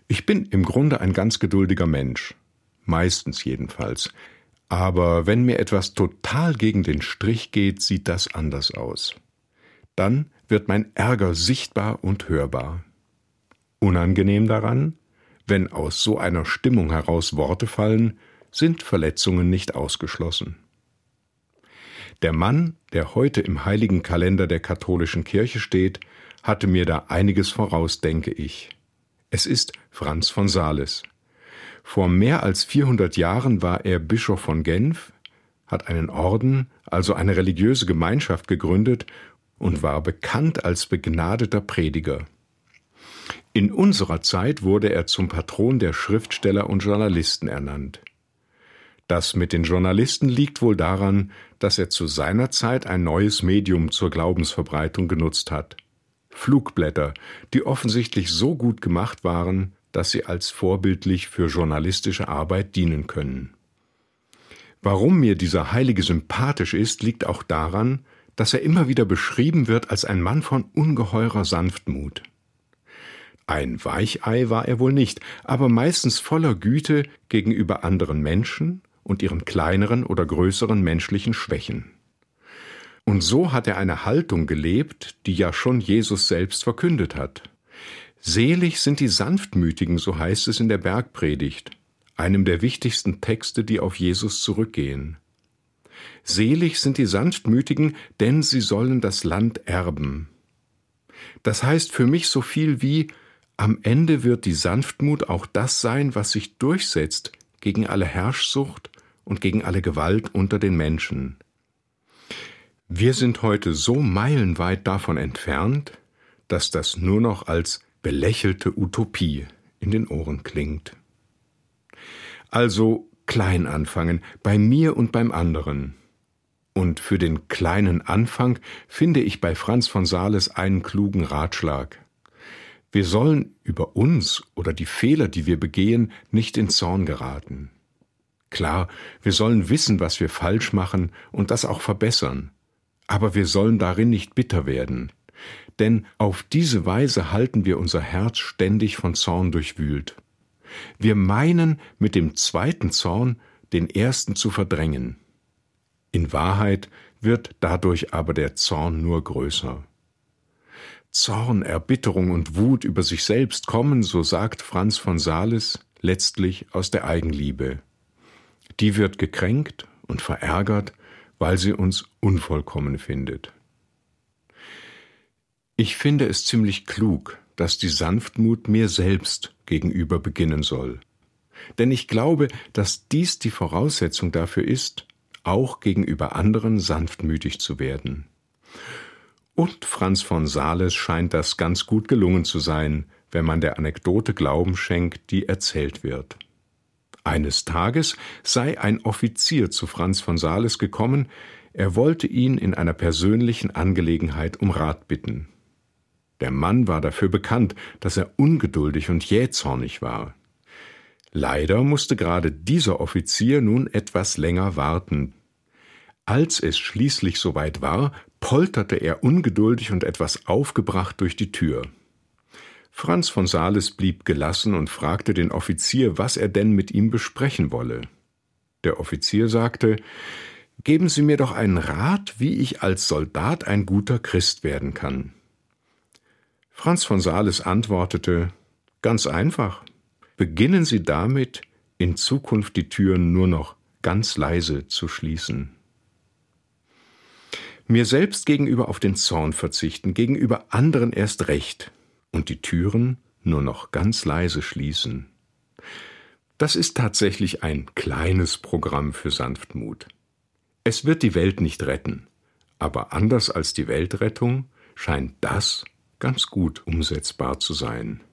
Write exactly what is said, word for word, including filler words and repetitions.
Ich bin im Grunde ein ganz geduldiger Mensch, meistens jedenfalls. Aber wenn mir etwas total gegen den Strich geht, sieht das anders aus. Dann wird mein Ärger sichtbar und hörbar. Unangenehm daran, wenn aus so einer Stimmung heraus Worte fallen, sind Verletzungen nicht ausgeschlossen. Der Mann, der heute im heiligen Kalender der katholischen Kirche steht, hatte mir da einiges voraus, denke ich. Es ist Franz von Sales. Vor mehr als vierhundert Jahren war er Bischof von Genf, hat einen Orden, also eine religiöse Gemeinschaft gegründet und war bekannt als begnadeter Prediger. In unserer Zeit wurde er zum Patron der Schriftsteller und Journalisten ernannt. Das mit den Journalisten liegt wohl daran, dass er zu seiner Zeit ein neues Medium zur Glaubensverbreitung genutzt hat. Flugblätter, die offensichtlich so gut gemacht waren, dass sie als vorbildlich für journalistische Arbeit dienen können. Warum mir dieser Heilige sympathisch ist, liegt auch daran, dass er immer wieder beschrieben wird als ein Mann von ungeheurer Sanftmut. Ein Weichei war er wohl nicht, aber meistens voller Güte gegenüber anderen Menschen und ihren kleineren oder größeren menschlichen Schwächen. Und so hat er eine Haltung gelebt, die ja schon Jesus selbst verkündet hat. Selig sind die Sanftmütigen, so heißt es in der Bergpredigt, einem der wichtigsten Texte, die auf Jesus zurückgehen. Selig sind die Sanftmütigen, denn sie sollen das Land erben. Das heißt für mich so viel wie, am Ende wird die Sanftmut auch das sein, was sich durchsetzt gegen alle Herrschsucht und gegen alle Gewalt unter den Menschen. Wir sind heute so meilenweit davon entfernt, dass das nur noch als belächelte Utopie in den Ohren klingt. Also klein anfangen, bei mir und beim anderen. Und für den kleinen Anfang finde ich bei Franz von Sales einen klugen Ratschlag. Wir sollen über uns oder die Fehler, die wir begehen, nicht in Zorn geraten. Klar, wir sollen wissen, was wir falsch machen und das auch verbessern. Aber wir sollen darin nicht bitter werden. Denn auf diese Weise halten wir unser Herz ständig von Zorn durchwühlt. Wir meinen, mit dem zweiten Zorn den ersten zu verdrängen. In Wahrheit wird dadurch aber der Zorn nur größer. Zorn, Erbitterung und Wut über sich selbst kommen, so sagt Franz von Sales, letztlich aus der Eigenliebe. Die wird gekränkt und verärgert, weil sie uns unvollkommen findet. Ich finde es ziemlich klug, dass die Sanftmut mir selbst gegenüber beginnen soll. Denn ich glaube, dass dies die Voraussetzung dafür ist, auch gegenüber anderen sanftmütig zu werden. Und Franz von Sales scheint das ganz gut gelungen zu sein, wenn man der Anekdote Glauben schenkt, die erzählt wird. Eines Tages sei ein Offizier zu Franz von Sales gekommen, er wollte ihn in einer persönlichen Angelegenheit um Rat bitten. Der Mann war dafür bekannt, dass er ungeduldig und jähzornig war. Leider musste gerade dieser Offizier nun etwas länger warten. Als es schließlich soweit war, polterte er ungeduldig und etwas aufgebracht durch die Tür. Franz von Sales blieb gelassen und fragte den Offizier, was er denn mit ihm besprechen wolle. Der Offizier sagte: »Geben Sie mir doch einen Rat, wie ich als Soldat ein guter Christ werden kann.« Franz von Sales antwortete: »Ganz einfach. Beginnen Sie damit, in Zukunft die Türen nur noch ganz leise zu schließen.« Mir selbst gegenüber auf den Zorn verzichten, gegenüber anderen erst recht und die Türen nur noch ganz leise schließen. Das ist tatsächlich ein kleines Programm für Sanftmut. Es wird die Welt nicht retten, aber anders als die Weltrettung scheint das ganz gut umsetzbar zu sein.